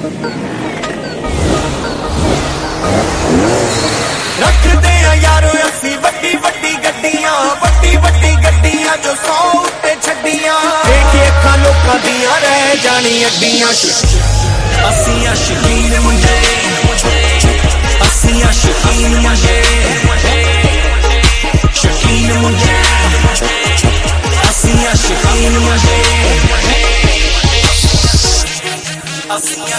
रखते हैं यारो असी वड्डी वड्डी गड्डियां जो 100 उत्ते छड्डियां देखिए अखां लोकां दियां रह जानी अड्डियां असियां शकीन मुंडे असियां शकीन मुंडे शकीन मुंडे असियां शकीन मुंडे असियां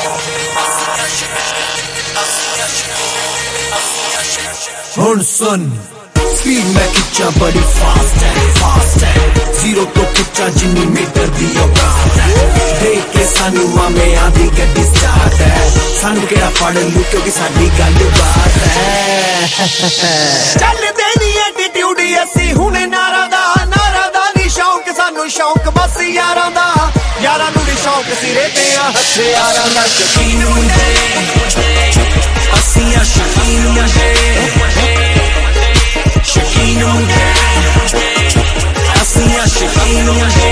हुन सुन स्पीड में खिंचा बड़ी फास्ट है जीरो तो खिंचा जिन्नी मीटर दी औकात है देख के सानू मामे आधी गड्डी स्टार्ट है सानू केड़ा फड़ लू क्योंकि साडी गल बात है चल देनी एटीट्यूड असी हुने नारा दा नी शौक सानू शौक बस यारां दा यारां नू नी शौक सिरे ते हथियारां दा शकीन मुंडे असियां शकीन मुंडे शकीन मुंडे असियां शकीन मुंडे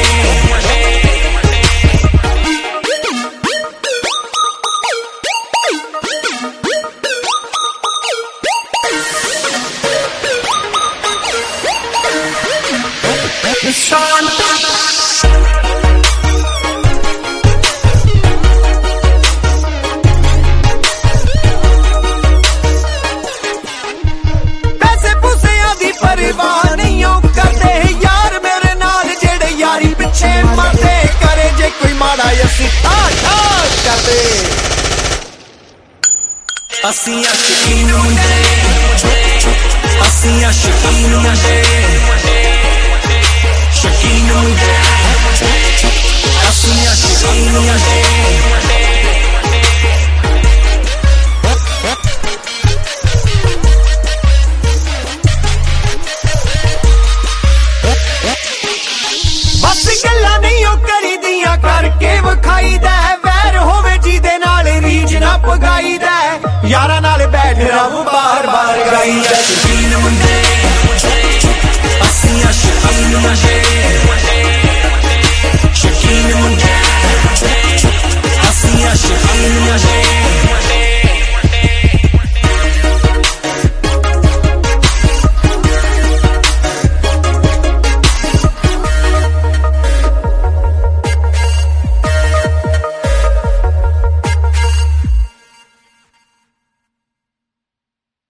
असियां शकीन मुंडे असियां शकीन मुंडे शकीन मुंडे असियां शकीन मुंडे बस गल्लां नहीं ओ करी दियां करके विखाई दा वैर होवे जिदे नाल रीझ ना पगाई दा यारा नाल बैठ रब बार बार गाई